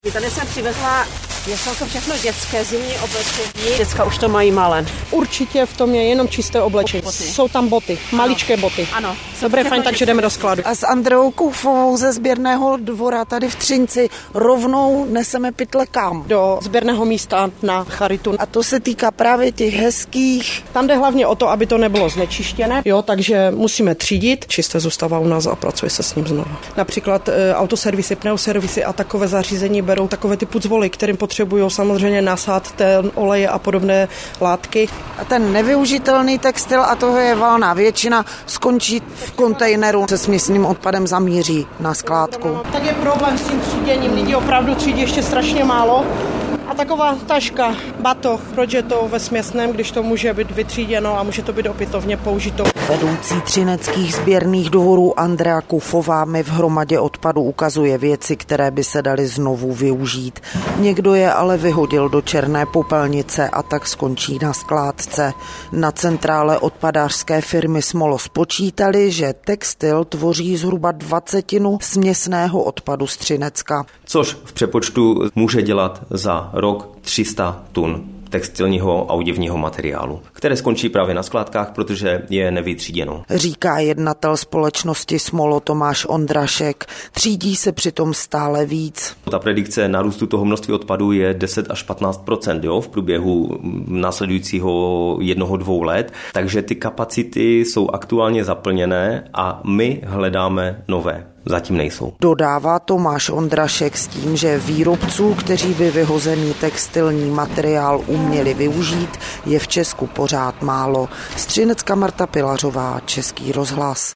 Tady jsem přivezla, jsou to všechno dětské zimní oblečení. Děcka už to mají malen. Určitě v tom je jenom čisté oblečení. Jsou tam boty, maličké boty. Ano. Dobré, fajn, takže jdeme do skladu. A s Andreou Koufovou ze sběrného dvora tady v Třinci rovnou neseme pytle kam? Do sběrného místa na charitu. A to se týká právě těch hezkých. Tam jde hlavně o to, aby to nebylo znečištěné, takže musíme třídit. Čisté zůstává u nás a pracuje se s ním znovu. Například autoservisy, pneuservisy a takové zařízení berou takové ty pucvoly, kterým potřebují samozřejmě nasát ten oleje a podobné látky. A ten nevyužitelný textil, a toho je valná většina, skončí v kontejneru se směsným odpadem, zamíří na skládku. Tak je problém s tím tříděním. Lidi opravdu třídí ještě strašně málo. A taková taška, batoh, proč je to ve směsném, když to může být vytříděno a může to být opětovně použito. Vedoucí třineckých sběrných dvorů Andrea Koufová mi v hromadě odpadu ukazuje věci, které by se daly znovu využít. Někdo je ale vyhodil do černé popelnice a tak skončí na skládce. Na centrále odpadářské firmy Smolo spočítali, že textil tvoří zhruba 20% směsného odpadu z Třinecka. Což v přepočtu může dělat za rok 300 tun textilního a oděvního materiálu, které skončí právě na skládkách, protože je nevytříděno. Říká jednatel společnosti Smolo Tomáš Ondrašek. Třídí se přitom stále víc. Ta predikce nárůstu toho množství odpadu je 10 až 15% v průběhu následujícího 1-2 let, takže ty kapacity jsou aktuálně zaplněné a my hledáme nové. Zatím nejsou. Dodává Tomáš Ondrašek s tím, že výrobců, kteří by vyhozený textilní materiál uměli využít, je v Česku pořád málo. Z Třinecka Marta Pilařová, Český rozhlas.